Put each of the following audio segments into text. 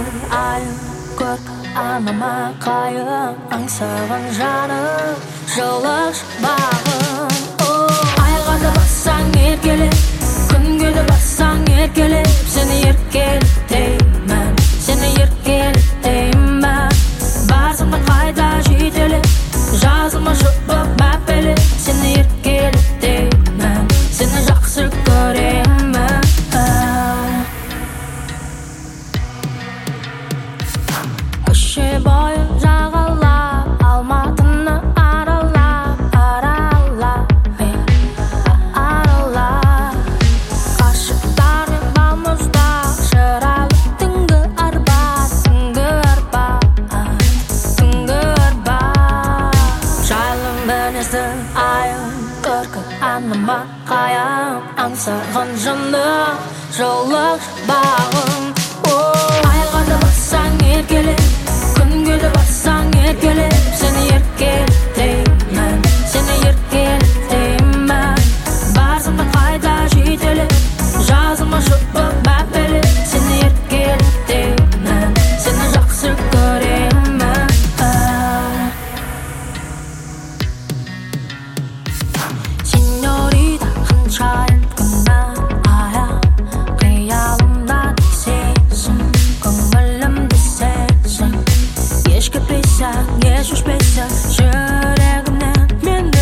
айың көрк анама қайың аңсаған жаным жылы бағым. Айға да бассаң еркелеп, күнге де бассаң еркелеп, сені еркелетеймін, сені еркелетеймін. Барсың ба қайда жетелеп, жазылма жұбып мәпелеп, сені еркелетеймін, сені жақсы көремін. Көше бойын жағалап, Алматыны аралап, ғашықтармен балмұздақ, шырайлы түнгі арба. Жайлы мінезді айың көркі анама қайың аңсаған жаным жылы бағым. Айға да бассаң еркелеп, күнге де бассаң еркелеп, сені еркелетеймін, сені еркелетеймін. Барсың ба қайда жетелеп, жазылма жұбып мәпелеп, сені еркелетеймін, сені жақсы көремін. Сеньорита ханшайым күннің ая, қиялымда сенсің, көңілімде сенсің. Еш кетпейсің, еш өшпейсің жүрегімнен менің.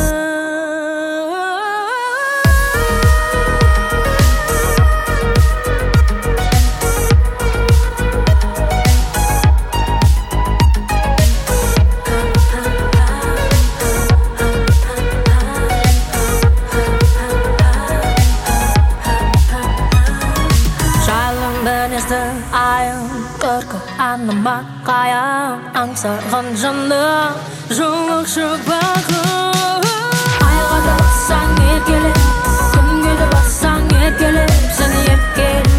Жайлы мінезді айың көркі анама қайың аңсаған жаным жылы бағым. Айға да бассаң еркелеп, күнге де бассаң еркелеп, сені еркелетеймін,